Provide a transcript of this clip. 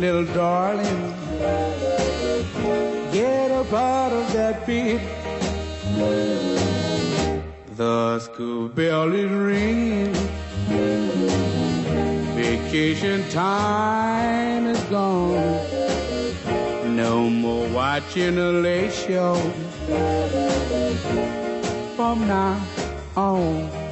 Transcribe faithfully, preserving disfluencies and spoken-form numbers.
little darling, get up out of that pit. The school bell is ringing, vacation time is gone. No more watching a late show from now on.